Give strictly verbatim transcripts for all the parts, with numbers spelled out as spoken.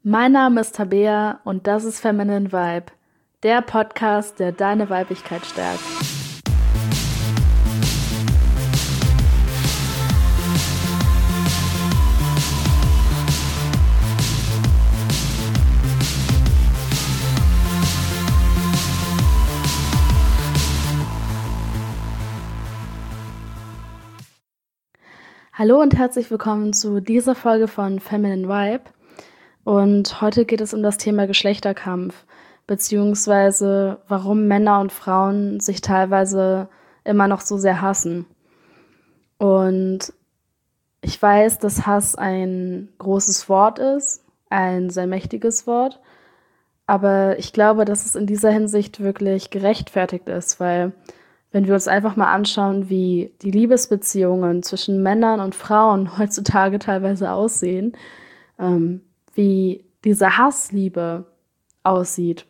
Mein Name ist Tabea und das ist Feminine Vibe, der Podcast, der deine Weiblichkeit stärkt. Hallo und herzlich willkommen zu dieser Folge von Feminine Vibe. Und heute geht es um das Thema Geschlechterkampf, beziehungsweise warum Männer und Frauen sich teilweise immer noch so sehr hassen. Und ich weiß, dass Hass ein großes Wort ist, ein sehr mächtiges Wort, aber ich glaube, dass es in dieser Hinsicht wirklich gerechtfertigt ist, weil wenn wir uns einfach mal anschauen, wie die Liebesbeziehungen zwischen Männern und Frauen heutzutage teilweise aussehen, ähm, wie diese Hassliebe aussieht,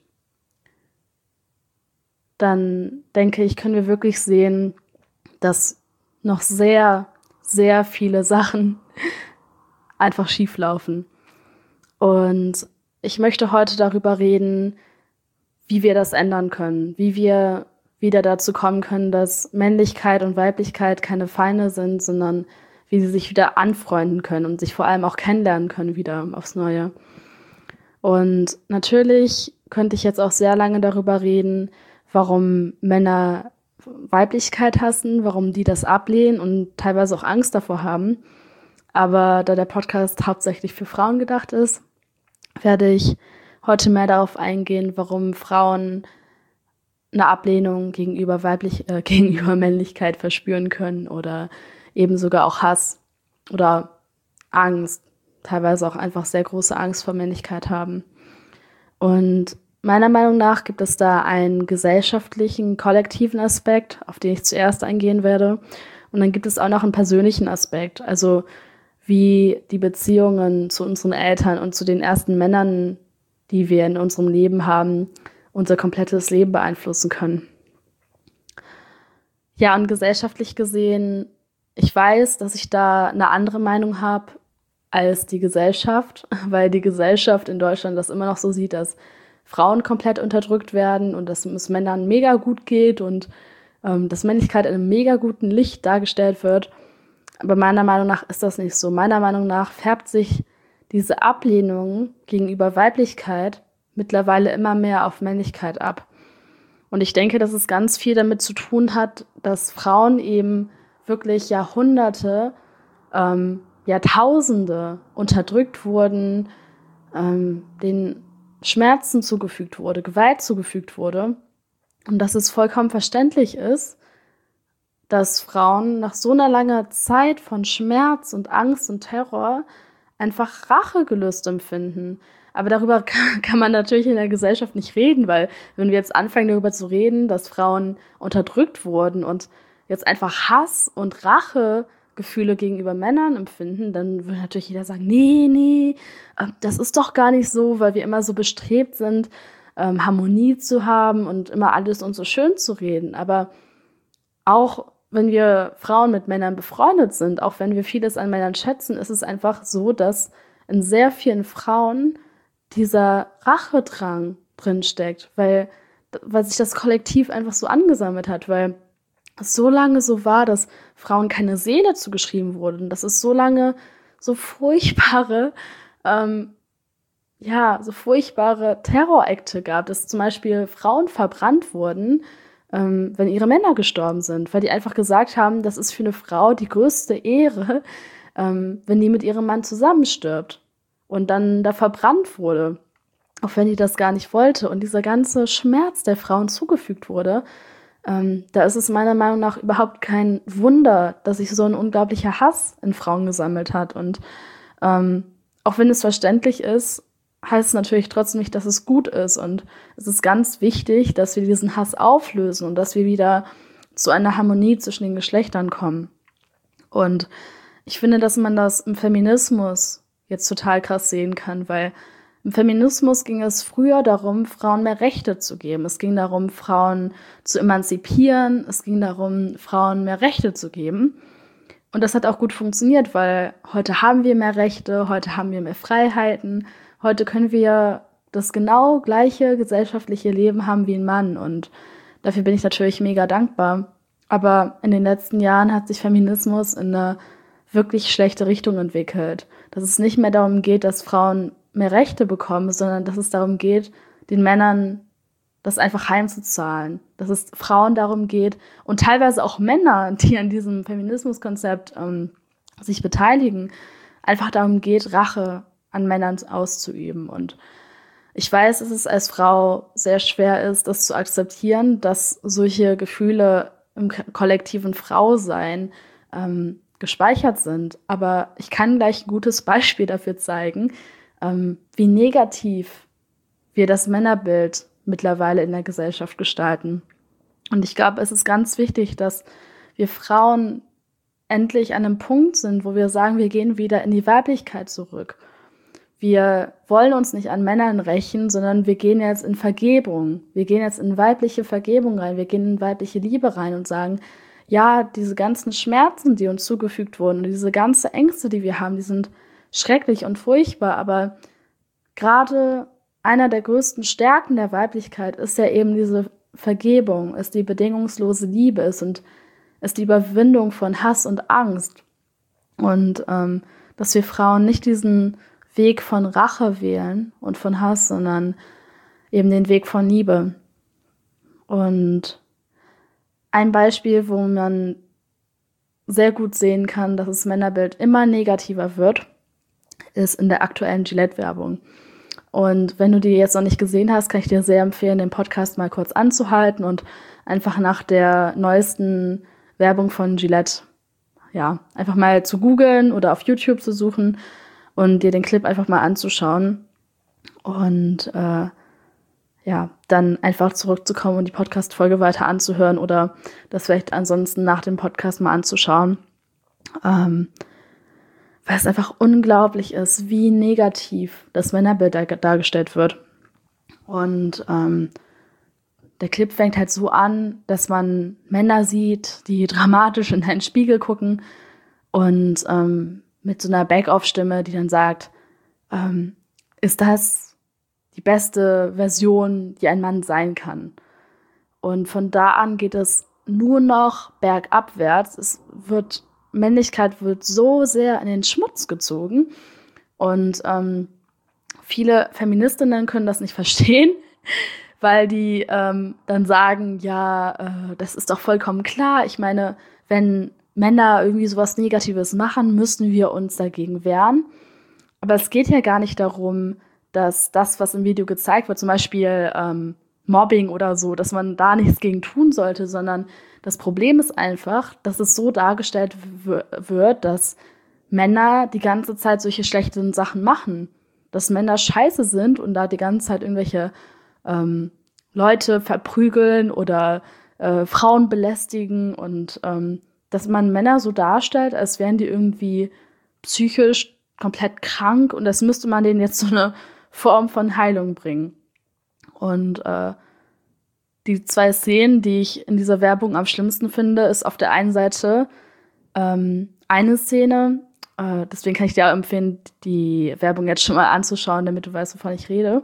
dann denke ich, können wir wirklich sehen, dass noch sehr, sehr viele Sachen einfach schief laufen. Und ich möchte heute darüber reden, wie wir das ändern können, wie wir wieder dazu kommen können, dass Männlichkeit und Weiblichkeit keine Feinde sind, sondern wie sie sich wieder anfreunden können und sich vor allem auch kennenlernen können wieder aufs Neue. Und natürlich könnte ich jetzt auch sehr lange darüber reden, warum Männer Weiblichkeit hassen, warum die das ablehnen und teilweise auch Angst davor haben. Aber da der Podcast hauptsächlich für Frauen gedacht ist, werde ich heute mehr darauf eingehen, warum Frauen eine Ablehnung gegenüber weiblich, äh, gegenüber Männlichkeit verspüren können oder eben sogar auch Hass oder Angst, teilweise auch einfach sehr große Angst vor Männlichkeit haben. Und meiner Meinung nach gibt es da einen gesellschaftlichen, kollektiven Aspekt, auf den ich zuerst eingehen werde. Und dann gibt es auch noch einen persönlichen Aspekt, also wie die Beziehungen zu unseren Eltern und zu den ersten Männern, die wir in unserem Leben haben, unser komplettes Leben beeinflussen können. Ja, und gesellschaftlich gesehen, ich weiß, dass ich da eine andere Meinung habe als die Gesellschaft, weil die Gesellschaft in Deutschland das immer noch so sieht, dass Frauen komplett unterdrückt werden und dass es Männern mega gut geht und ähm, dass Männlichkeit in einem mega guten Licht dargestellt wird. Aber meiner Meinung nach ist das nicht so. Meiner Meinung nach färbt sich diese Ablehnung gegenüber Weiblichkeit mittlerweile immer mehr auf Männlichkeit ab. Und ich denke, dass es ganz viel damit zu tun hat, dass Frauen eben wirklich Jahrhunderte, ähm, Jahrtausende unterdrückt wurden, ähm, denen Schmerzen zugefügt wurde, Gewalt zugefügt wurde. Und dass es vollkommen verständlich ist, dass Frauen nach so einer langen Zeit von Schmerz und Angst und Terror einfach Rachegelüst empfinden. Aber darüber kann man natürlich in der Gesellschaft nicht reden, weil wenn wir jetzt anfangen, darüber zu reden, dass Frauen unterdrückt wurden und jetzt einfach Hass und Rachegefühle gegenüber Männern empfinden, dann würde natürlich jeder sagen, nee, nee, das ist doch gar nicht so, weil wir immer so bestrebt sind, Harmonie zu haben und immer alles uns so schön zu reden. Aber auch wenn wir Frauen mit Männern befreundet sind, auch wenn wir vieles an Männern schätzen, ist es einfach so, dass in sehr vielen Frauen dieser Rachedrang drinsteckt, weil, weil sich das Kollektiv einfach so angesammelt hat, weil es so lange so war, dass Frauen keine Seele zugeschrieben wurden, dass es so lange so furchtbare, ähm, ja, so furchtbare Terrorakte gab, dass zum Beispiel Frauen verbrannt wurden, ähm, wenn ihre Männer gestorben sind, weil die einfach gesagt haben, das ist für eine Frau die größte Ehre, ähm, wenn die mit ihrem Mann zusammenstirbt. Und dann da verbrannt wurde, auch wenn die das gar nicht wollte. Und dieser ganze Schmerz, der Frauen zugefügt wurde, ähm, da ist es meiner Meinung nach überhaupt kein Wunder, dass sich so ein unglaublicher Hass in Frauen gesammelt hat. Und ähm, auch wenn es verständlich ist, heißt es natürlich trotzdem nicht, dass es gut ist. Und es ist ganz wichtig, dass wir diesen Hass auflösen und dass wir wieder zu einer Harmonie zwischen den Geschlechtern kommen. Und ich finde, dass man das im Feminismus jetzt total krass sehen kann, weil im Feminismus ging es früher darum, Frauen mehr Rechte zu geben. Es ging darum, Frauen zu emanzipieren. Es ging darum, Frauen mehr Rechte zu geben. Und das hat auch gut funktioniert, weil heute haben wir mehr Rechte, heute haben wir mehr Freiheiten, heute können wir das genau gleiche gesellschaftliche Leben haben wie ein Mann und dafür bin ich natürlich mega dankbar. Aber in den letzten Jahren hat sich Feminismus in eine wirklich schlechte Richtung entwickelt. Dass es nicht mehr darum geht, dass Frauen mehr Rechte bekommen, sondern dass es darum geht, den Männern das einfach heimzuzahlen. Dass es Frauen darum geht und teilweise auch Männer, die an diesem Feminismuskonzept ähm, sich beteiligen, einfach darum geht, Rache an Männern auszuüben. Und ich weiß, dass es als Frau sehr schwer ist, das zu akzeptieren, dass solche Gefühle im kollektiven Frausein ähm, gespeichert sind. Aber ich kann gleich ein gutes Beispiel dafür zeigen, ähm, wie negativ wir das Männerbild mittlerweile in der Gesellschaft gestalten. Und ich glaube, es ist ganz wichtig, dass wir Frauen endlich an einem Punkt sind, wo wir sagen, wir gehen wieder in die Weiblichkeit zurück. Wir wollen uns nicht an Männern rächen, sondern wir gehen jetzt in Vergebung. Wir gehen jetzt in weibliche Vergebung rein. Wir gehen in weibliche Liebe rein und sagen, ja, diese ganzen Schmerzen, die uns zugefügt wurden, und diese ganzen Ängste, die wir haben, die sind schrecklich und furchtbar. Aber gerade einer der größten Stärken der Weiblichkeit ist ja eben diese Vergebung, ist die bedingungslose Liebe, ist und ist die Überwindung von Hass und Angst. Und ähm, dass wir Frauen nicht diesen Weg von Rache wählen und von Hass, sondern eben den Weg von Liebe. Und ein Beispiel, wo man sehr gut sehen kann, dass das Männerbild immer negativer wird, ist in der aktuellen Gillette-Werbung. Und wenn du die jetzt noch nicht gesehen hast, kann ich dir sehr empfehlen, den Podcast mal kurz anzuhalten und einfach nach der neuesten Werbung von Gillette, ja, einfach mal zu googeln oder auf YouTube zu suchen und dir den Clip einfach mal anzuschauen und äh, ja, dann einfach zurückzukommen und die Podcast-Folge weiter anzuhören oder das vielleicht ansonsten nach dem Podcast mal anzuschauen. Ähm, weil es einfach unglaublich ist, wie negativ das Männerbild dar- dargestellt wird. Und ähm, der Clip fängt halt so an, dass man Männer sieht, die dramatisch in einen Spiegel gucken und ähm, mit so einer Back-off-Stimme, die dann sagt, ähm, ist das die beste Version, die ein Mann sein kann? Und von da an geht es nur noch bergabwärts. Es wird, Männlichkeit wird so sehr in den Schmutz gezogen. Und ähm, viele Feministinnen können das nicht verstehen, weil die ähm, dann sagen, ja, äh, das ist doch vollkommen klar. Ich meine, wenn Männer irgendwie sowas Negatives machen, müssen wir uns dagegen wehren. Aber es geht ja gar nicht darum, dass das, was im Video gezeigt wird, zum Beispiel ähm, Mobbing oder so, dass man da nichts gegen tun sollte, sondern das Problem ist einfach, dass es so dargestellt w- wird, dass Männer die ganze Zeit solche schlechten Sachen machen. Dass Männer scheiße sind und da die ganze Zeit irgendwelche ähm, Leute verprügeln oder äh, Frauen belästigen und ähm, dass man Männer so darstellt, als wären die irgendwie psychisch komplett krank und das müsste man denen jetzt so eine Form von Heilung bringen. Und äh, die zwei Szenen, die ich in dieser Werbung am schlimmsten finde, ist auf der einen Seite ähm, eine Szene, äh, deswegen kann ich dir auch empfehlen, die Werbung jetzt schon mal anzuschauen, damit du weißt, wovon ich rede.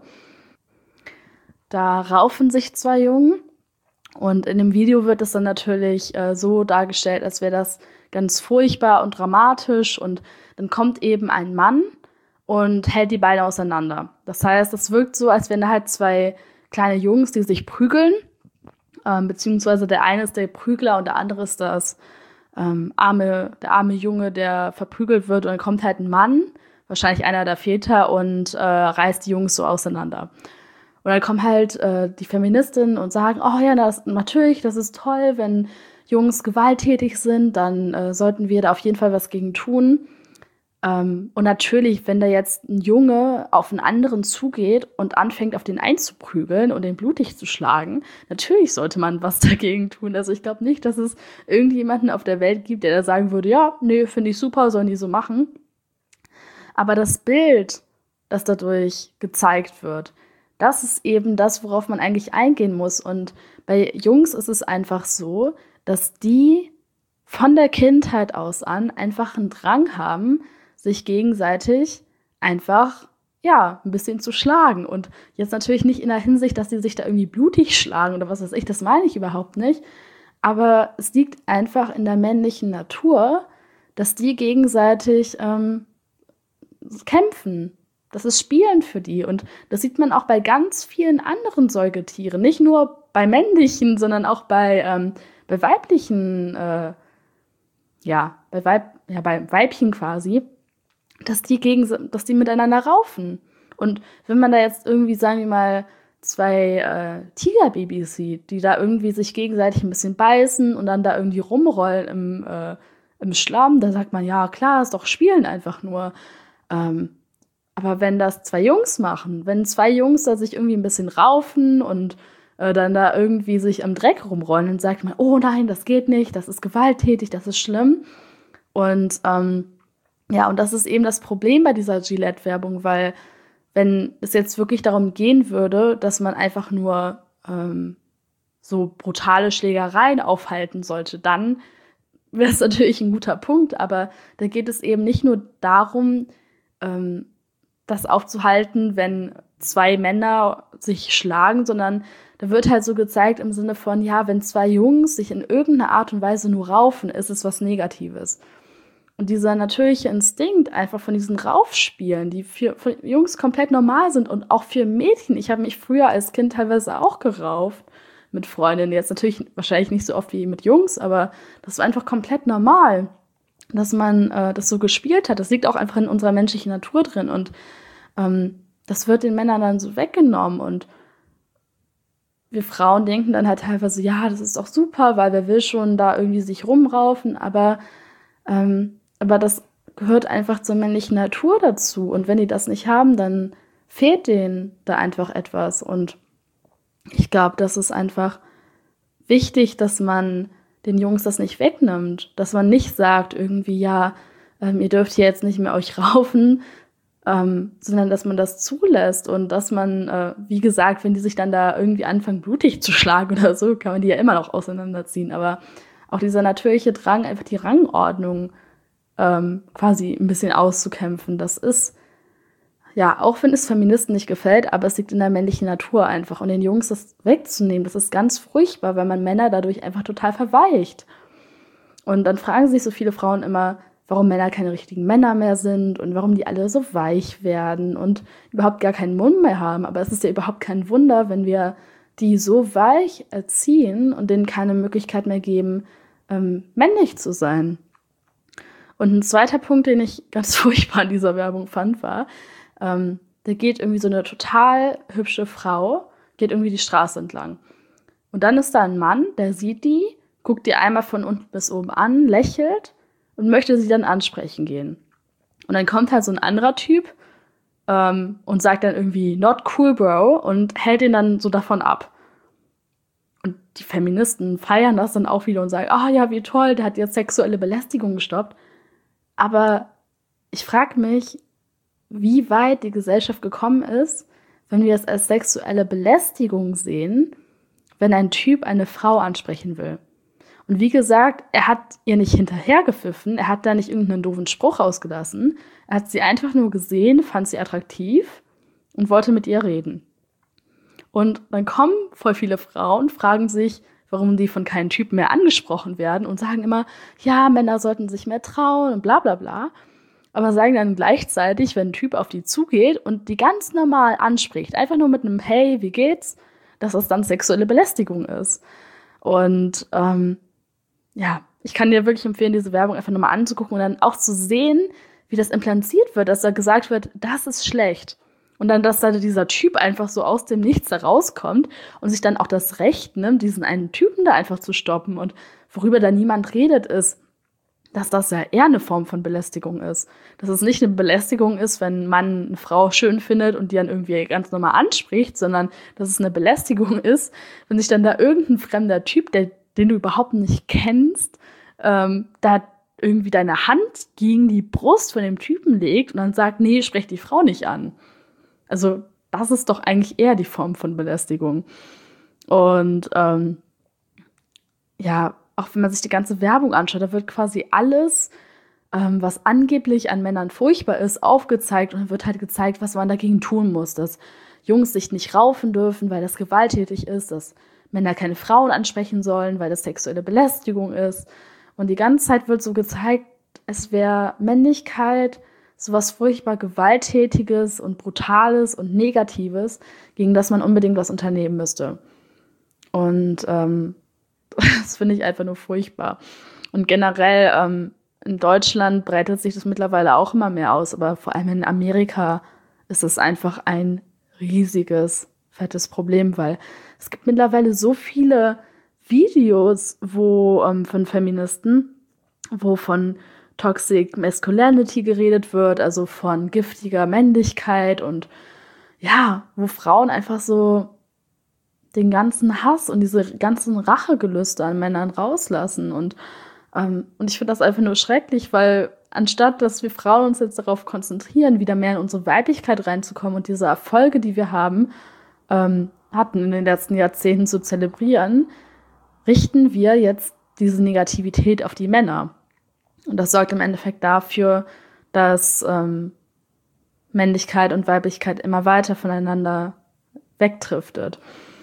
Da raufen sich zwei Jungen und in dem Video wird es dann natürlich äh, so dargestellt, als wäre das ganz furchtbar und dramatisch und dann kommt eben ein Mann und hält die beiden auseinander. Das heißt, es wirkt so, als wären da halt zwei kleine Jungs, die sich prügeln, ähm, beziehungsweise der eine ist der Prügler und der andere ist das ähm, arme, der arme Junge, der verprügelt wird und dann kommt halt ein Mann, wahrscheinlich einer der Väter und äh, reißt die Jungs so auseinander. Und dann kommen halt äh, die Feministinnen und sagen, oh ja, das, natürlich, das ist toll, wenn Jungs gewalttätig sind, dann äh, sollten wir da auf jeden Fall was gegen tun. Ähm, und natürlich, wenn da jetzt ein Junge auf einen anderen zugeht und anfängt, auf den einzuprügeln und den blutig zu schlagen, natürlich sollte man was dagegen tun. Also ich glaube nicht, dass es irgendjemanden auf der Welt gibt, der da sagen würde, ja, nee, finde ich super, sollen die so machen. Aber das Bild, das dadurch gezeigt wird, das ist eben das, worauf man eigentlich eingehen muss. Und bei Jungs ist es einfach so, dass die von der Kindheit aus an einfach einen Drang haben, sich gegenseitig einfach ja, ein bisschen zu schlagen. Und jetzt natürlich nicht in der Hinsicht, dass sie sich da irgendwie blutig schlagen oder was weiß ich, das meine ich überhaupt nicht. Aber es liegt einfach in der männlichen Natur, dass die gegenseitig ähm, kämpfen. Das ist Spielen für die. Und das sieht man auch bei ganz vielen anderen Säugetieren. Nicht nur bei männlichen, sondern auch bei, ähm, bei weiblichen, äh, ja, bei, Weib, ja, bei Weibchen quasi, dass die, gegen, dass die miteinander raufen. Und wenn man da jetzt irgendwie, sagen wir mal, zwei äh, Tigerbabys sieht, die da irgendwie sich gegenseitig ein bisschen beißen und dann da irgendwie rumrollen im, äh, im Schlamm, da sagt man, ja, klar, ist doch Spielen einfach nur. Ähm, aber wenn das zwei Jungs machen, wenn zwei Jungs da sich irgendwie ein bisschen raufen und äh, dann da irgendwie sich am Dreck rumrollen, dann sagt man, oh nein, das geht nicht, das ist gewalttätig, das ist schlimm. Und ähm, ja, und das ist eben das Problem bei dieser Gillette-Werbung, weil wenn es jetzt wirklich darum gehen würde, dass man einfach nur ähm, so brutale Schlägereien aufhalten sollte, dann wäre es natürlich ein guter Punkt. Aber da geht es eben nicht nur darum, ähm, das aufzuhalten, wenn zwei Männer sich schlagen, sondern da wird halt so gezeigt im Sinne von, ja, wenn zwei Jungs sich in irgendeiner Art und Weise nur raufen, ist es was Negatives. Und dieser natürliche Instinkt einfach von diesen Raufspielen, die für, für Jungs komplett normal sind und auch für Mädchen. Ich habe mich früher als Kind teilweise auch gerauft mit Freundinnen. Jetzt natürlich wahrscheinlich nicht so oft wie mit Jungs, aber das war einfach komplett normal, dass man äh, das so gespielt hat. Das liegt auch einfach in unserer menschlichen Natur drin. Und ähm, das wird den Männern dann so weggenommen. Und wir Frauen denken dann halt teilweise, ja, das ist doch super, weil wer will schon da irgendwie sich rumraufen. Aber ähm, Aber das gehört einfach zur männlichen Natur dazu. Und wenn die das nicht haben, dann fehlt denen da einfach etwas. Und ich glaube, das ist einfach wichtig, dass man den Jungs das nicht wegnimmt. Dass man nicht sagt irgendwie, ja, ähm, ihr dürft hier jetzt nicht mehr euch raufen, ähm, sondern dass man das zulässt. Und dass man, äh, wie gesagt, wenn die sich dann da irgendwie anfangen, blutig zu schlagen oder so, kann man die ja immer noch auseinanderziehen. Aber auch dieser natürliche Drang, einfach die Rangordnung Ähm, quasi ein bisschen auszukämpfen. Das ist, ja, auch wenn es Feministen nicht gefällt, aber es liegt in der männlichen Natur einfach. Und den Jungs das wegzunehmen, das ist ganz furchtbar, weil man Männer dadurch einfach total verweicht. Und dann fragen sich so viele Frauen immer, warum Männer keine richtigen Männer mehr sind und warum die alle so weich werden und überhaupt gar keinen Mund mehr haben. Aber es ist ja überhaupt kein Wunder, wenn wir die so weich erziehen und denen keine Möglichkeit mehr geben, ähm, männlich zu sein. Und ein zweiter Punkt, den ich ganz furchtbar in dieser Werbung fand, war, ähm, da geht irgendwie so eine total hübsche Frau, geht irgendwie die Straße entlang. Und dann ist da ein Mann, der sieht die, guckt die einmal von unten bis oben an, lächelt und möchte sie dann ansprechen gehen. Und dann kommt halt so ein anderer Typ ähm, und sagt dann irgendwie, not cool, bro, und hält ihn dann so davon ab. Und die Feministen feiern das dann auch wieder und sagen, ah ja, wie toll, der hat jetzt sexuelle Belästigung gestoppt. Aber ich frage mich, wie weit die Gesellschaft gekommen ist, wenn wir es als sexuelle Belästigung sehen, wenn ein Typ eine Frau ansprechen will. Und wie gesagt, er hat ihr nicht hinterhergepfiffen, er hat da nicht irgendeinen doofen Spruch rausgelassen. Er hat sie einfach nur gesehen, fand sie attraktiv und wollte mit ihr reden. Und dann kommen voll viele Frauen, fragen sich, warum die von keinem Typen mehr angesprochen werden und sagen immer, ja, Männer sollten sich mehr trauen und bla bla bla. Aber sagen dann gleichzeitig, wenn ein Typ auf die zugeht und die ganz normal anspricht, einfach nur mit einem Hey, wie geht's, dass es dann sexuelle Belästigung ist. Und ähm, ja, ich kann dir wirklich empfehlen, diese Werbung einfach nochmal anzugucken und dann auch zu sehen, wie das implantiert wird, dass da gesagt wird, das ist schlecht. Und dann, dass da dieser Typ einfach so aus dem Nichts da rauskommt und sich dann auch das Recht nimmt, diesen einen Typen da einfach zu stoppen. Und worüber da niemand redet, ist, dass das ja eher eine Form von Belästigung ist. Dass es nicht eine Belästigung ist, wenn man eine Frau schön findet und die dann irgendwie ganz normal anspricht, sondern dass es eine Belästigung ist, wenn sich dann da irgendein fremder Typ, der, den du überhaupt nicht kennst, ähm, da irgendwie deine Hand gegen die Brust von dem Typen legt und dann sagt, nee, sprech die Frau nicht an. Also das ist doch eigentlich eher die Form von Belästigung. Und ähm, ja, auch wenn man sich die ganze Werbung anschaut, da wird quasi alles ähm, was angeblich an Männern furchtbar ist, aufgezeigt und dann wird halt gezeigt, was man dagegen tun muss, dass Jungs sich nicht raufen dürfen, weil das gewalttätig ist, dass Männer keine Frauen ansprechen sollen, weil das sexuelle Belästigung ist. Und die ganze Zeit wird so gezeigt, es wäre Männlichkeit sowas furchtbar Gewalttätiges und Brutales und Negatives, gegen das man unbedingt was unternehmen müsste. Und ähm, das finde ich einfach nur furchtbar. Und generell ähm, in Deutschland breitet sich das mittlerweile auch immer mehr aus, aber vor allem in Amerika ist es einfach ein riesiges, fettes Problem, weil es gibt mittlerweile so viele Videos, wo ähm, von Feministen, wo von Toxic Masculinity geredet wird, also von giftiger Männlichkeit und ja, wo Frauen einfach so den ganzen Hass und diese ganzen Rachegelüste an Männern rauslassen und ähm, und ich finde das einfach nur schrecklich, weil anstatt, dass wir Frauen uns jetzt darauf konzentrieren, wieder mehr in unsere Weiblichkeit reinzukommen und diese Erfolge, die wir haben, ähm, hatten in den letzten Jahrzehnten zu zelebrieren, richten wir jetzt diese Negativität auf die Männer. Und das sorgt im Endeffekt dafür, dass ähm, Männlichkeit und Weiblichkeit immer weiter voneinander wegdriftet.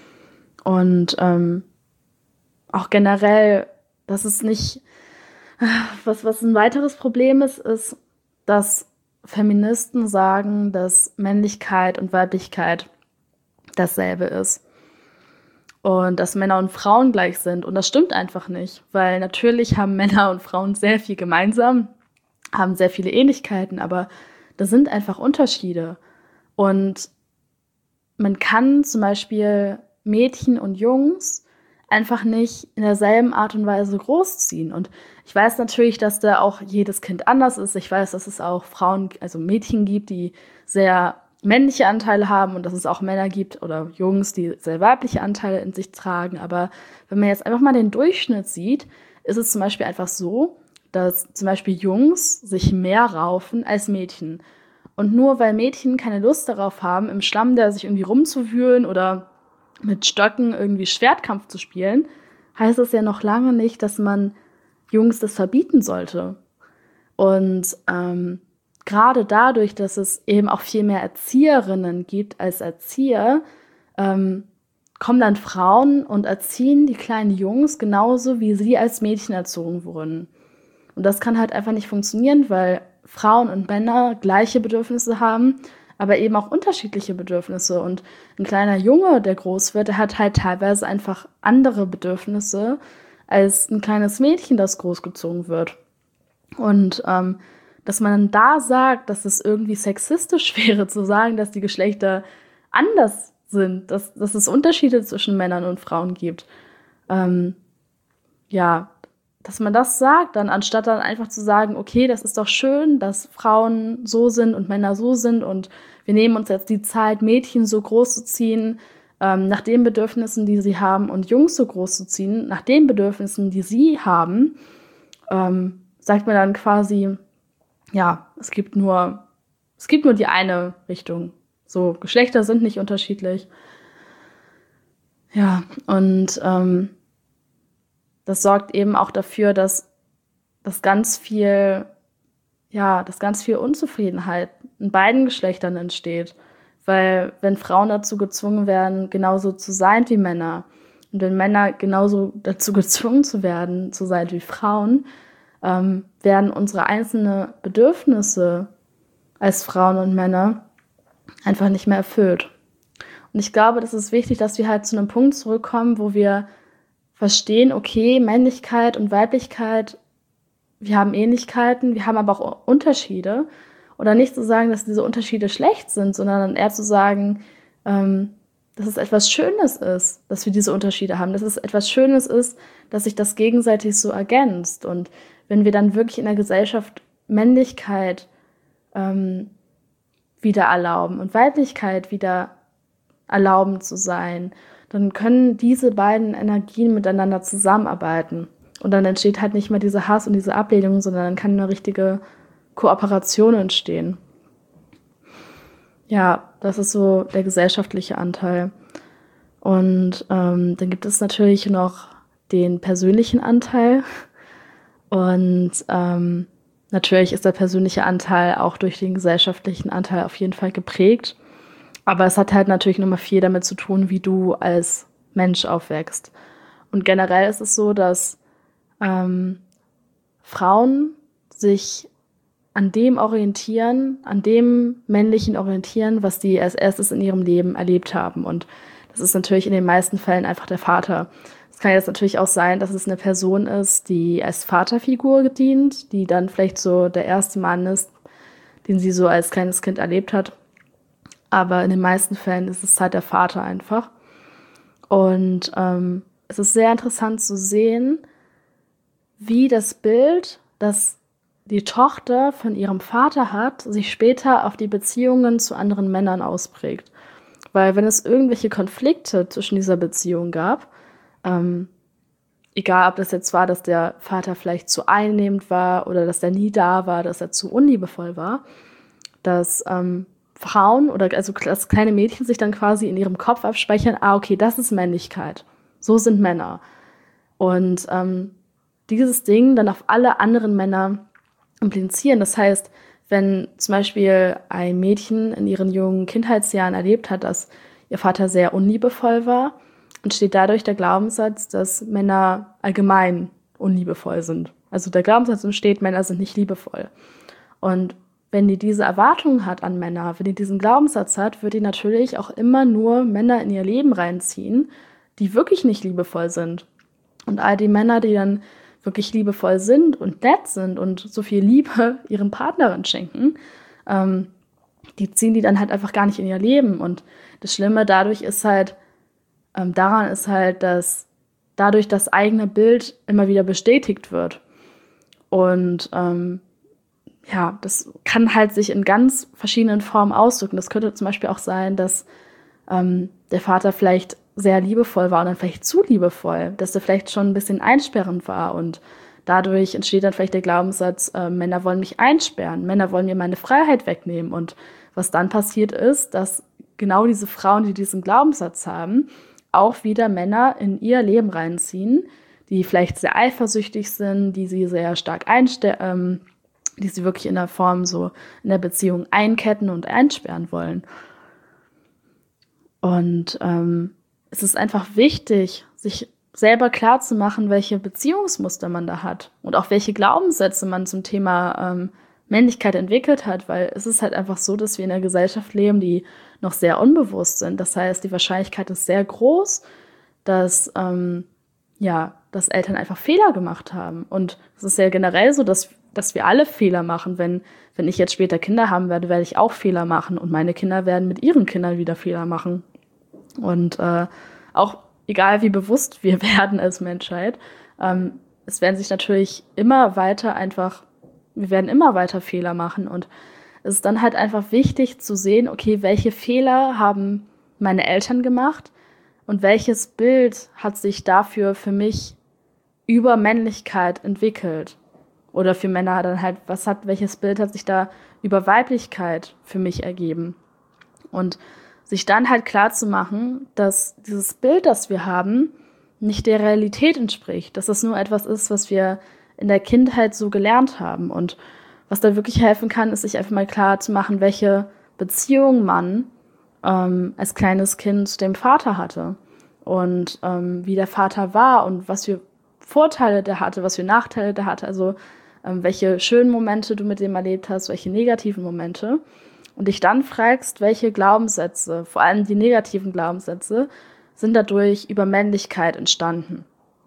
Und ähm, auch generell, dass es nicht, was, was ein weiteres Problem ist, ist, dass Feministen sagen, dass Männlichkeit und Weiblichkeit dasselbe ist. Und dass Männer und Frauen gleich sind. Und das stimmt einfach nicht, weil natürlich haben Männer und Frauen sehr viel gemeinsam, haben sehr viele Ähnlichkeiten, aber da sind einfach Unterschiede. Und man kann zum Beispiel Mädchen und Jungs einfach nicht in derselben Art und Weise großziehen. Und ich weiß natürlich, dass da auch jedes Kind anders ist. Ich weiß, dass es auch Frauen, also Mädchen gibt, die sehr männliche Anteile haben und dass es auch Männer gibt oder Jungs, die sehr weibliche Anteile in sich tragen. Aber wenn man jetzt einfach mal den Durchschnitt sieht, ist es zum Beispiel einfach so, dass zum Beispiel Jungs sich mehr raufen als Mädchen. Und nur weil Mädchen keine Lust darauf haben, im Schlamm der sich irgendwie rumzuwühlen oder mit Stöcken irgendwie Schwertkampf zu spielen, heißt es ja noch lange nicht, dass man Jungs das verbieten sollte. Und ähm, gerade dadurch, dass es eben auch viel mehr Erzieherinnen gibt als Erzieher, ähm, kommen dann Frauen und erziehen die kleinen Jungs genauso, wie sie als Mädchen erzogen wurden. Und das kann halt einfach nicht funktionieren, weil Frauen und Männer gleiche Bedürfnisse haben, aber eben auch unterschiedliche Bedürfnisse. Und ein kleiner Junge, der groß wird, der hat halt teilweise einfach andere Bedürfnisse als ein kleines Mädchen, das großgezogen wird. Und ähm, dass man dann da sagt, dass es irgendwie sexistisch wäre, zu sagen, dass die Geschlechter anders sind, dass, dass es Unterschiede zwischen Männern und Frauen gibt. Ähm, ja, dass man das sagt, dann anstatt dann einfach zu sagen, okay, das ist doch schön, dass Frauen so sind und Männer so sind und wir nehmen uns jetzt die Zeit, Mädchen so groß zu ziehen, ähm, nach den Bedürfnissen, die sie haben und Jungs so groß zu ziehen, nach den Bedürfnissen, die sie haben, ähm, sagt man dann quasi, ja, es gibt nur, es gibt nur die eine Richtung. So, Geschlechter sind nicht unterschiedlich. Ja, und ähm, das sorgt eben auch dafür, dass, dass ganz viel, ja, dass ganz viel Unzufriedenheit in beiden Geschlechtern entsteht. Weil wenn Frauen dazu gezwungen werden, genauso zu sein wie Männer, und wenn Männer genauso dazu gezwungen zu werden, zu sein wie Frauen, ähm, werden unsere einzelnen Bedürfnisse als Frauen und Männer einfach nicht mehr erfüllt. Und ich glaube, das ist wichtig, dass wir halt zu einem Punkt zurückkommen, wo wir verstehen, okay, Männlichkeit und Weiblichkeit, wir haben Ähnlichkeiten, wir haben aber auch Unterschiede. Oder nicht zu sagen, dass diese Unterschiede schlecht sind, sondern eher zu sagen, ähm, dass es etwas Schönes ist, dass wir diese Unterschiede haben, dass es etwas Schönes ist, dass sich das gegenseitig so ergänzt. Und wenn wir dann wirklich in der Gesellschaft Männlichkeit ähm, wieder erlauben und Weiblichkeit wieder erlauben zu sein, dann können diese beiden Energien miteinander zusammenarbeiten. Und dann entsteht halt nicht mehr dieser Hass und diese Ablehnung, sondern dann kann eine richtige Kooperation entstehen. Ja, das ist so der gesellschaftliche Anteil. Und ähm, dann gibt es natürlich noch den persönlichen Anteil. Und ähm, Natürlich ist der persönliche Anteil auch durch den gesellschaftlichen Anteil auf jeden Fall geprägt. Aber es hat halt natürlich nochmal viel damit zu tun, wie du als Mensch aufwächst. Und generell ist es so, dass ähm, Frauen sich an dem orientieren, an dem Männlichen orientieren, was die als erstes in ihrem Leben erlebt haben. Und das ist natürlich in den meisten Fällen einfach der Vater. Es kann jetzt natürlich auch sein, dass es eine Person ist, die als Vaterfigur dient, die dann vielleicht so der erste Mann ist, den sie so als kleines Kind erlebt hat. Aber in den meisten Fällen ist es halt der Vater einfach. Und ähm, es ist sehr interessant zu sehen, wie das Bild, das die Tochter von ihrem Vater hat, sich später auf die Beziehungen zu anderen Männern ausprägt. Weil wenn es irgendwelche Konflikte zwischen dieser Beziehung gab, ähm, egal ob das jetzt war, dass der Vater vielleicht zu einnehmend war oder dass der nie da war, dass er zu unliebevoll war, dass ähm, Frauen oder also dass kleine Mädchen sich dann quasi in ihrem Kopf abspeichern, ah, okay, das ist Männlichkeit. So sind Männer. Und ähm, dieses Ding dann auf alle anderen Männer implizieren. Das heißt, wenn zum Beispiel ein Mädchen in ihren jungen Kindheitsjahren erlebt hat, dass ihr Vater sehr unliebevoll war, entsteht dadurch der Glaubenssatz, dass Männer allgemein unliebevoll sind. Also der Glaubenssatz entsteht, Männer sind nicht liebevoll. Und wenn die diese Erwartungen hat an Männer, wenn die diesen Glaubenssatz hat, wird die natürlich auch immer nur Männer in ihr Leben reinziehen, die wirklich nicht liebevoll sind. Und all die Männer, die dann wirklich liebevoll sind und nett sind und so viel Liebe ihren Partnerinnen schenken, ähm, die ziehen die dann halt einfach gar nicht in ihr Leben. Und das Schlimme dadurch ist halt, ähm, daran ist halt, dass dadurch das eigene Bild immer wieder bestätigt wird. Und ähm, ja, das kann halt sich in ganz verschiedenen Formen ausdrücken. Das könnte zum Beispiel auch sein, dass ähm, der Vater vielleicht sehr liebevoll war und dann vielleicht zu liebevoll, dass er vielleicht schon ein bisschen einsperrend war und dadurch entsteht dann vielleicht der Glaubenssatz, äh, Männer wollen mich einsperren, Männer wollen mir meine Freiheit wegnehmen und was dann passiert ist, dass genau diese Frauen, die diesen Glaubenssatz haben, auch wieder Männer in ihr Leben reinziehen, die vielleicht sehr eifersüchtig sind, die sie sehr stark einstellen, ähm, die sie wirklich in der Form so in der Beziehung einketten und einsperren wollen. Und ähm, es ist einfach wichtig, sich selber klarzumachen, welche Beziehungsmuster man da hat und auch welche Glaubenssätze man zum Thema ähm, Männlichkeit entwickelt hat, weil es ist halt einfach so, dass wir in einer Gesellschaft leben, die noch sehr unbewusst sind. Das heißt, die Wahrscheinlichkeit ist sehr groß, dass, ähm, ja, dass Eltern einfach Fehler gemacht haben. Und es ist ja generell so, dass, dass wir alle Fehler machen. Wenn, wenn ich jetzt später Kinder haben werde, werde ich auch Fehler machen und meine Kinder werden mit ihren Kindern wieder Fehler machen. Und äh, auch egal, wie bewusst wir werden als Menschheit, ähm, es werden sich natürlich immer weiter einfach, wir werden immer weiter Fehler machen. Und es ist dann halt einfach wichtig zu sehen, okay, welche Fehler haben meine Eltern gemacht und welches Bild hat sich dafür für mich über Männlichkeit entwickelt. Oder für Männer dann halt, was hat, welches Bild hat sich da über Weiblichkeit für mich ergeben. Und sich dann halt klar zu machen, dass dieses Bild, das wir haben, nicht der Realität entspricht, dass es nur etwas ist, was wir in der Kindheit so gelernt haben. Und was da wirklich helfen kann, ist sich einfach mal klar zu machen, welche Beziehung man ähm, als kleines Kind zu dem Vater hatte und ähm, wie der Vater war und was für Vorteile der hatte, was für Nachteile der hatte, also ähm, welche schönen Momente du mit dem erlebt hast, welche negativen Momente. Und dich dann fragst, welche Glaubenssätze, vor allem die negativen Glaubenssätze, sind dadurch über Männlichkeit entstanden.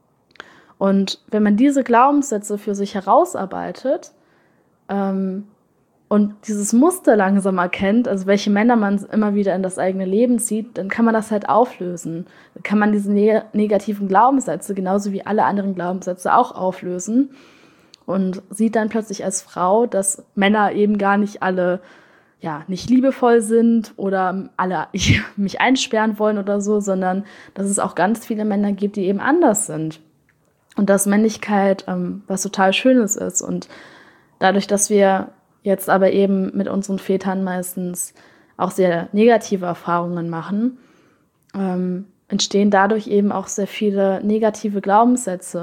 Und wenn man diese Glaubenssätze für sich herausarbeitet ähm, und dieses Muster langsam erkennt, also welche Männer man immer wieder in das eigene Leben zieht, dann kann man das halt auflösen. Dann kann man diese ne- negativen Glaubenssätze, genauso wie alle anderen Glaubenssätze, auch auflösen und sieht dann plötzlich als Frau, dass Männer eben gar nicht alle ja, nicht liebevoll sind oder alle mich einsperren wollen oder so, sondern dass es auch ganz viele Männer gibt, die eben anders sind. Und dass Männlichkeit ähm, was total Schönes ist. Und dadurch, dass wir jetzt aber eben mit unseren Vätern meistens auch sehr negative Erfahrungen machen, ähm, entstehen dadurch eben auch sehr viele negative Glaubenssätze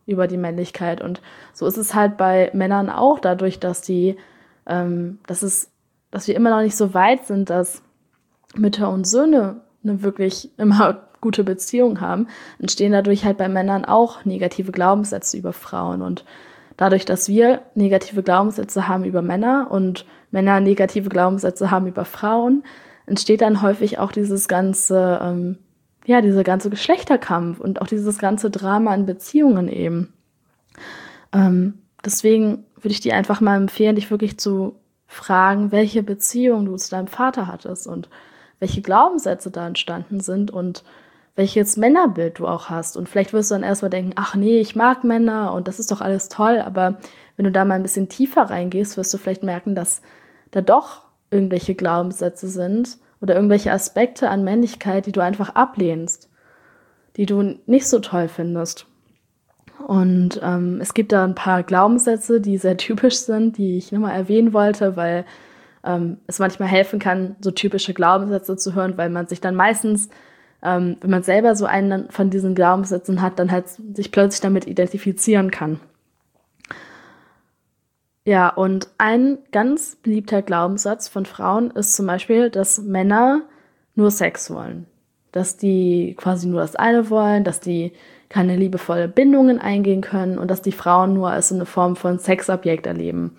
über die Männlichkeit. Und so ist es halt bei Männern auch, dadurch, dass die, ähm, dass es, dass wir immer noch nicht so weit sind, dass Mütter und Söhne eine wirklich immer gute Beziehung haben, entstehen dadurch halt bei Männern auch negative Glaubenssätze über Frauen. Und dadurch, dass wir negative Glaubenssätze haben über Männer und Männer negative Glaubenssätze haben über Frauen, entsteht dann häufig auch dieses ganze, ähm, ja, dieser ganze Geschlechterkampf und auch dieses ganze Drama in Beziehungen eben. Ähm, deswegen würde ich dir einfach mal empfehlen, dich wirklich zu fragen, welche Beziehung du zu deinem Vater hattest und welche Glaubenssätze da entstanden sind und welches Männerbild du auch hast. Und vielleicht wirst du dann erstmal denken, ach nee, ich mag Männer und das ist doch alles toll. Aber wenn du da mal ein bisschen tiefer reingehst, wirst du vielleicht merken, dass da doch irgendwelche Glaubenssätze sind oder irgendwelche Aspekte an Männlichkeit, die du einfach ablehnst, die du nicht so toll findest. Und ähm, es gibt da ein paar Glaubenssätze, die sehr typisch sind, die ich nochmal erwähnen wollte, weil ähm, es manchmal helfen kann, so typische Glaubenssätze zu hören, weil man sich dann meistens, ähm, wenn man selber so einen von diesen Glaubenssätzen hat, dann halt sich plötzlich damit identifizieren kann. Ja, und ein ganz beliebter Glaubenssatz von Frauen ist zum Beispiel, dass Männer nur Sex wollen. Dass die quasi nur das eine wollen, dass die keine liebevolle Bindungen eingehen können und dass die Frauen nur als eine Form von Sexobjekt erleben.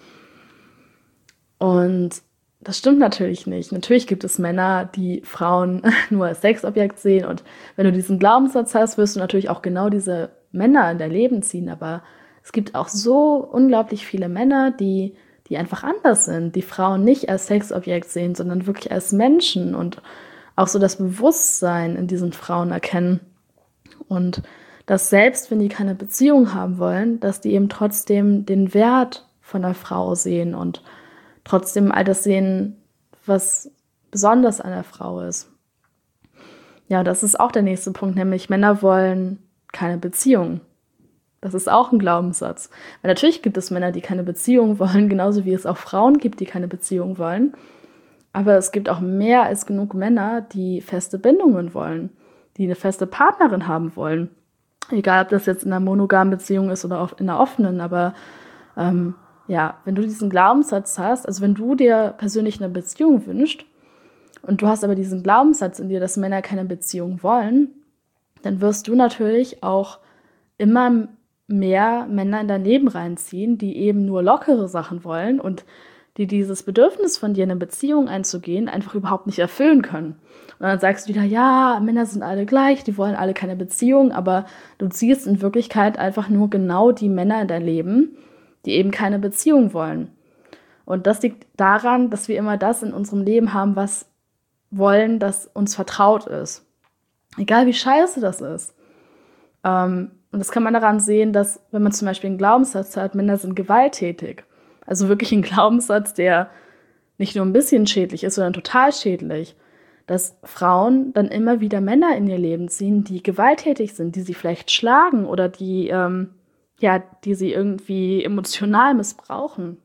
Und das stimmt natürlich nicht. Natürlich gibt es Männer, die Frauen nur als Sexobjekt sehen. Und wenn du diesen Glaubenssatz hast, wirst du natürlich auch genau diese Männer in dein Leben ziehen. Aber es gibt auch so unglaublich viele Männer, die, die einfach anders sind, die Frauen nicht als Sexobjekt sehen, sondern wirklich als Menschen und auch so das Bewusstsein in diesen Frauen erkennen. Und dass selbst, wenn die keine Beziehung haben wollen, dass die eben trotzdem den Wert von der Frau sehen und trotzdem all das sehen, was besonders an der Frau ist. Ja, das ist auch der nächste Punkt, nämlich Männer wollen keine Beziehung. Das ist auch ein Glaubenssatz. Weil natürlich gibt es Männer, die keine Beziehung wollen, genauso wie es auch Frauen gibt, die keine Beziehung wollen. Aber es gibt auch mehr als genug Männer, die feste Bindungen wollen, die eine feste Partnerin haben wollen. Egal, ob das jetzt in einer monogamen Beziehung ist oder in einer offenen, aber ähm, ja, wenn du diesen Glaubenssatz hast, also wenn du dir persönlich eine Beziehung wünschst und du hast aber diesen Glaubenssatz in dir, dass Männer keine Beziehung wollen, dann wirst du natürlich auch immer mehr Männer in dein Leben reinziehen, die eben nur lockere Sachen wollen und die dieses Bedürfnis von dir, in eine Beziehung einzugehen, einfach überhaupt nicht erfüllen können. Und dann sagst du wieder, ja, Männer sind alle gleich, die wollen alle keine Beziehung, aber du ziehst in Wirklichkeit einfach nur genau die Männer in dein Leben, die eben keine Beziehung wollen. Und das liegt daran, dass wir immer das in unserem Leben haben, was wollen, das uns vertraut ist. Egal wie scheiße das ist. Ähm, und das kann man daran sehen, dass, wenn man zum Beispiel einen Glaubenssatz hat, Männer sind gewalttätig. Also wirklich ein Glaubenssatz, der nicht nur ein bisschen schädlich ist, sondern total schädlich. Dass Frauen dann immer wieder Männer in ihr Leben ziehen, die gewalttätig sind, die sie vielleicht schlagen oder die, ähm, ja, die sie irgendwie emotional missbrauchen.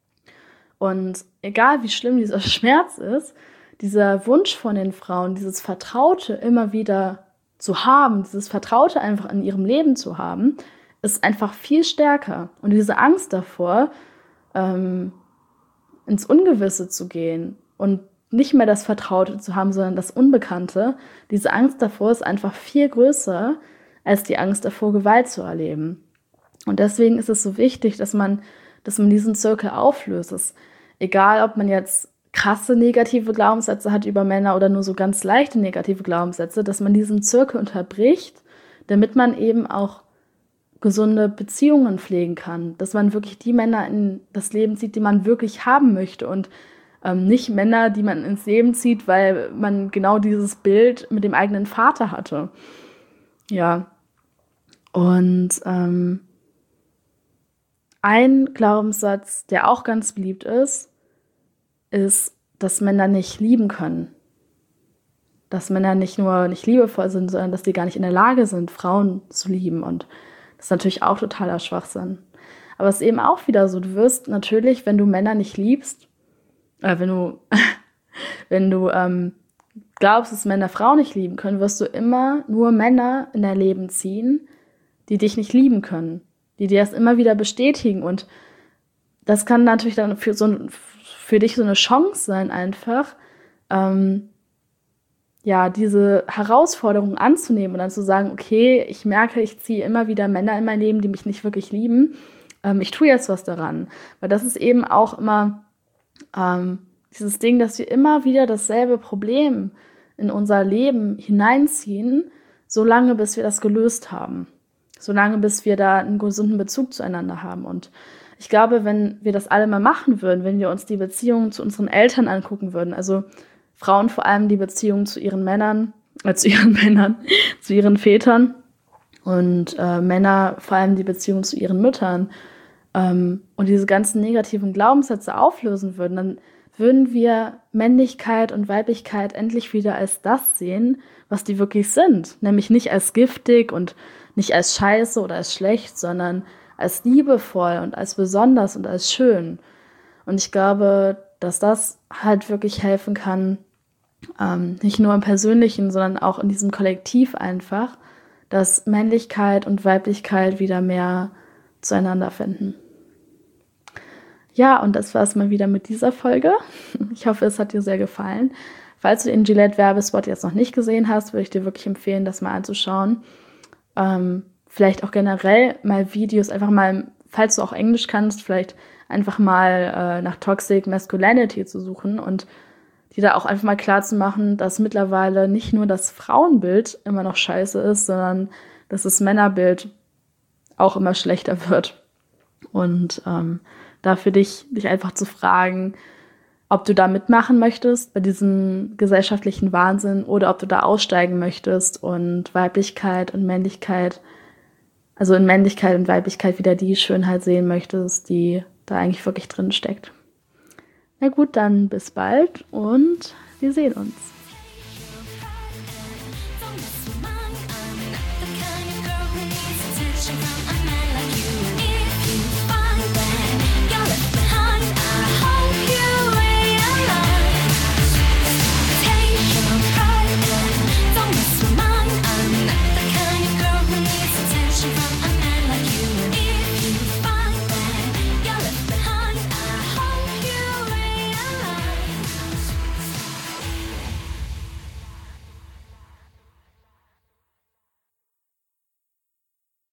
Und egal wie schlimm dieser Schmerz ist, dieser Wunsch von den Frauen, dieses Vertraute immer wieder zu haben, dieses Vertraute einfach in ihrem Leben zu haben, ist einfach viel stärker. Und diese Angst davor, ähm, ins Ungewisse zu gehen und nicht mehr das Vertraute zu haben, sondern das Unbekannte, diese Angst davor ist einfach viel größer als die Angst davor, Gewalt zu erleben. Und deswegen ist es so wichtig, dass man, dass man diesen Zirkel auflöst. Es ist egal, ob man jetzt krasse negative Glaubenssätze hat über Männer oder nur so ganz leichte negative Glaubenssätze, dass man diesen Zirkel unterbricht, damit man eben auch gesunde Beziehungen pflegen kann, dass man wirklich die Männer in das Leben zieht, die man wirklich haben möchte und ähm, nicht Männer, die man ins Leben zieht, weil man genau dieses Bild mit dem eigenen Vater hatte. Ja, und ähm, ein Glaubenssatz, der auch ganz beliebt ist, ist, dass Männer nicht lieben können. Dass Männer nicht nur nicht liebevoll sind, sondern dass die gar nicht in der Lage sind, Frauen zu lieben. Und das ist natürlich auch totaler Schwachsinn. Aber es ist eben auch wieder so, du wirst natürlich, wenn du Männer nicht liebst, äh, wenn du, wenn du ähm, glaubst, dass Männer Frauen nicht lieben können, wirst du immer nur Männer in dein Leben ziehen, die dich nicht lieben können. die dir das immer wieder bestätigen. Und das kann natürlich dann für, so, für dich so eine Chance sein, einfach, ähm, ja, diese Herausforderung anzunehmen und dann zu sagen, okay, ich merke, ich ziehe immer wieder Männer in mein Leben, die mich nicht wirklich lieben. Ähm, ich tue jetzt was daran. Weil das ist eben auch immer ähm, dieses Ding, dass wir immer wieder dasselbe Problem in unser Leben hineinziehen, solange bis wir das gelöst haben. Solange bis wir da einen gesunden Bezug zueinander haben. Und ich glaube, wenn wir das alle mal machen würden, wenn wir uns die Beziehungen zu unseren Eltern angucken würden, also Frauen vor allem die Beziehung zu ihren Männern, äh, zu ihren Männern, zu ihren Vätern und äh, Männer vor allem die Beziehung zu ihren Müttern ähm, und diese ganzen negativen Glaubenssätze auflösen würden, dann würden wir Männlichkeit und Weiblichkeit endlich wieder als das sehen, was die wirklich sind. Nämlich nicht als giftig und nicht als scheiße oder als schlecht, sondern als liebevoll und als besonders und als schön. Und ich glaube, dass das halt wirklich helfen kann, ähm, nicht nur im Persönlichen, sondern auch in diesem Kollektiv einfach, dass Männlichkeit und Weiblichkeit wieder mehr zueinander finden. Ja, und das war es mal wieder mit dieser Folge. Ich hoffe, es hat dir sehr gefallen. Falls du den Gillette-Werbespot jetzt noch nicht gesehen hast, würde ich dir wirklich empfehlen, das mal anzuschauen. Ähm, vielleicht auch generell mal Videos, einfach mal, falls du auch Englisch kannst, vielleicht einfach mal äh, nach Toxic Masculinity zu suchen und die da auch einfach mal klar zu machen, dass mittlerweile nicht nur das Frauenbild immer noch scheiße ist, sondern dass das Männerbild auch immer schlechter wird. Und ähm, da für dich, dich einfach zu fragen, ob du da mitmachen möchtest bei diesem gesellschaftlichen Wahnsinn oder ob du da aussteigen möchtest und Weiblichkeit und Männlichkeit, also in Männlichkeit und Weiblichkeit wieder die Schönheit sehen möchtest, die da eigentlich wirklich drin steckt. Na gut, dann bis bald und wir sehen uns.